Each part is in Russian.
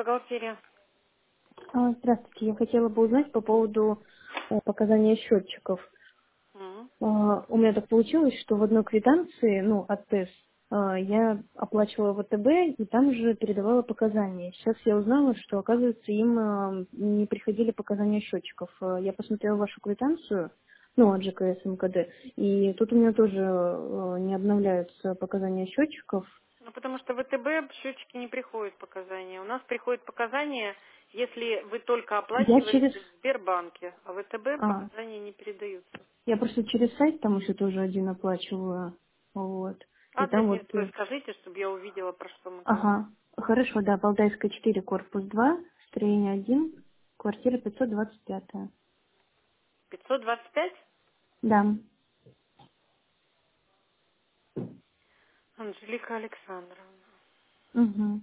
бухгалтерия. Здравствуйте, я хотела бы узнать по поводу показания счетчиков. Мгм. У меня так получилось, что в одной квитанции, от ТЭС, я оплачивала ВТБ и там же передавала показания. Сейчас я узнала, что, оказывается, им не приходили показания счетчиков. Я посмотрела вашу квитанцию, от ЖКС МКД, и тут у меня тоже не обновляются показания счетчиков. Ну, потому что в ВТБ счетчики не приходят показания. У нас приходят показания, если вы только Я оплачивали через... в Сбербанке, а в ВТБ А, показания не передаются. я просто через сайт там еще тоже один оплачиваю. Вот. И Адрес там мне вот... свой скажите, чтобы я увидела, про что мы говорим. Ага. Хорошо, да, Балтайская 4, корпус 2, строение 1, квартира 525. 525? Да. Анжелика Александровна. Угу.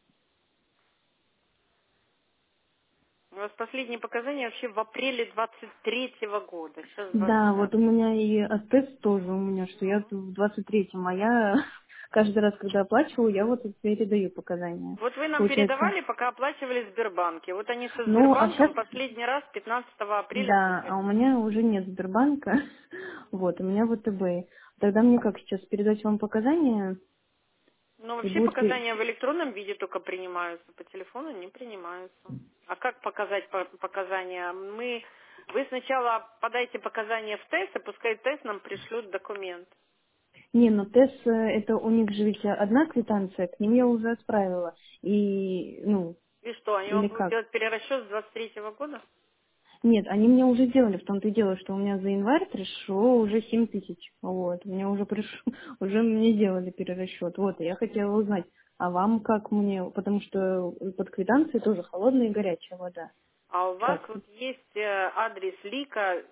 У вас последние показания вообще в апреле 23-го года. Сейчас Да, 25. вот у меня и тест тоже у меня, что я в 23-м, а я каждый раз, когда оплачиваю, я вот передаю показания. Вот вы нам Получается. передавали, пока оплачивали в Сбербанке. Вот они со Ну, а сейчас, Сбербанком последний раз 15 апреля да, а у приходили. меня уже нет Сбербанка. Вот, у меня ВТБ. Тогда мне как сейчас передать вам показания Но и вообще будут ли... показания в электронном виде только принимаются, по телефону не принимаются. А как показать показания? Вы сначала подайте показания в ТЭС, и пускай ТЭС нам пришлют документ. Не, ну ТЭС, это у них же ведь одна квитанция, к ним я уже отправила. И, И что, они вам или будут как? делать перерасчет с 23-го года? Нет, они мне уже сделали, в том-то и дело, что у меня за январь пришло уже 7 000. Вот, у меня уже пришло, уже мне сделали перерасчет. Вот, и я хотела узнать, а вам как мне, потому что под квитанцией тоже холодная и горячая вода. А у вас Как? вот есть адрес Лика,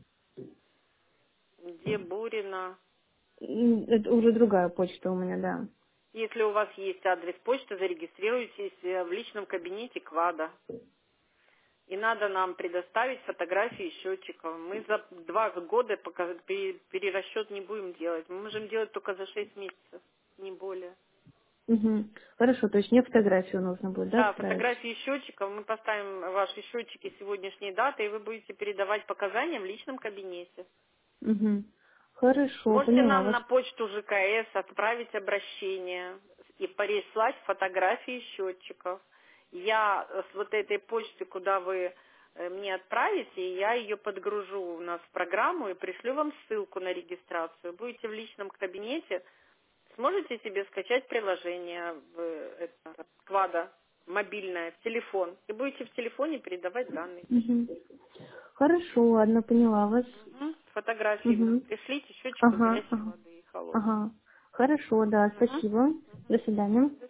где Бурина. Это уже другая почта у меня, да. Если у вас есть адрес почты, зарегистрируйтесь в личном кабинете КВАДа. И надо нам предоставить фотографии счетчиков. Мы за 2 года перерасчет не будем делать. Мы можем делать только за 6 месяцев, не более. Угу. Хорошо, то есть мне фотографию нужно будет, да, Да, отправить? фотографии счетчиков. Мы поставим ваши счетчики сегодняшней даты, и вы будете передавать показания в личном кабинете. Угу. Хорошо, Можете поняла нам вас. на почту ЖКС отправить обращение и прислать фотографии счетчиков. Я с вот этой почты, куда вы мне отправите, я ее подгружу у нас в программу и пришлю вам ссылку на регистрацию. Будете в личном кабинете, сможете себе скачать приложение в Квада мобильное, в телефон, и будете в телефоне передавать данные. Угу. Хорошо, ладно, поняла вас. Мгм. Фотографии вы нам Угу. пришлите счетчиков Ага, горячей ага, воды и холодной. ага. Хорошо, да, Мгм. спасибо. До свидания.